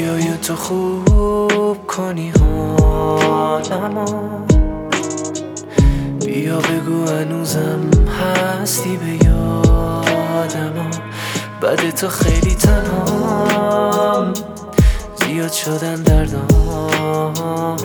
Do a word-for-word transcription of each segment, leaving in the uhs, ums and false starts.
بیای تو خوب کنی حالمو، بیا بگو هنوزم هستی به یادمو. بعد تو خیلی تنهام، زیاد شدن دردام،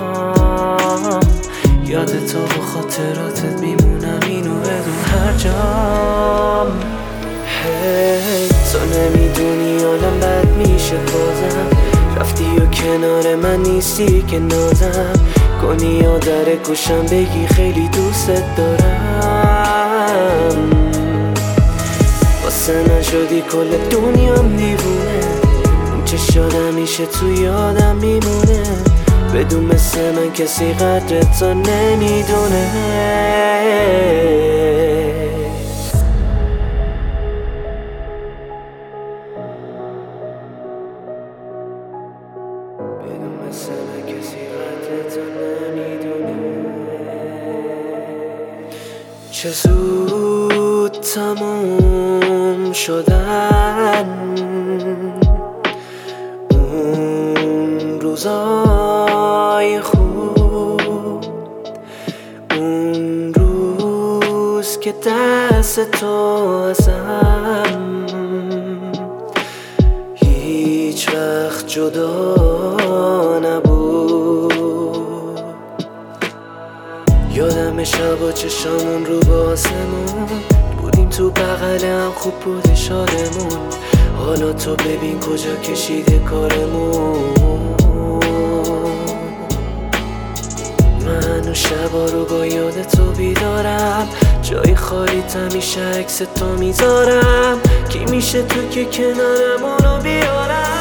یاد تو و خاطراتت میمونم، اینو بدون هر جام. هی تو نمیدونی حالم بد میشه بازم، رفتی و کنار من نیستی که نازم کنی یا در گوشم بگی خیلی دوست دارم. واسه من شدی کل دنیام دیوونه، اون چشات همیشه تو یادم میمونه، بدون مثل من کسی قدرتو نمیدونه. بدون مثل من کسی قدرتو نمیدونه. چه زود تموم شدن اون روزای خوب، اون روز که دست تو ازم هیچ وقت جدا نبود. یادم شب چشامون رو با آسمون بودیم، تو بغلم خوب بود شادمون، حالا تو ببین کجا کشیده کارمون. من و شبا رو با یاد تو بیدارم، جای خالیت همیشه عکس تو میذارم، کی میشه تو که کنارم اونو بیارم.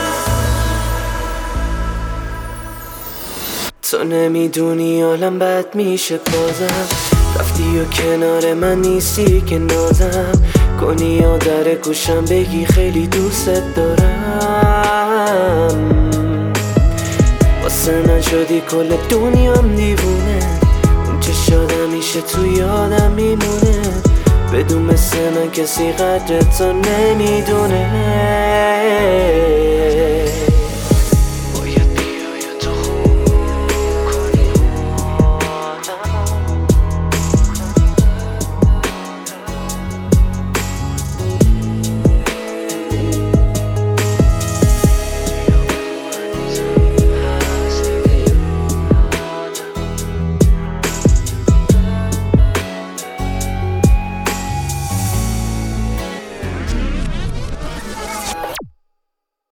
تو نمیدونی حالم بد میشه بازم، رفتی و کنار من نیستی که نازم کنی یا در گوشم بگی خیلی دوست دارم. واسه من شدی کل دنیام دیوونه، اون چشات همیشه تو یادم میمونه، بدون مثل من کسی قدرتو نمیدونه.